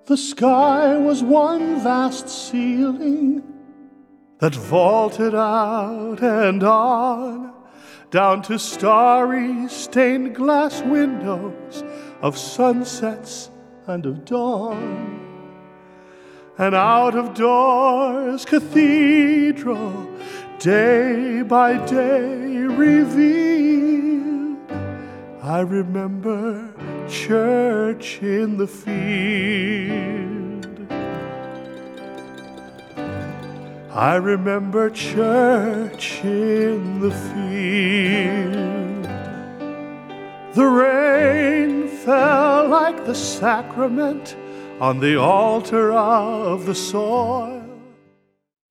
The sky was one vast ceiling that vaulted out and on, down to starry stained glass windows of sunsets and of dawn. An out-of-doors cathedral, day by day revealed. I remember church in the field. I remember church in the field. The rain fell like the sacrament on the altar of the soil.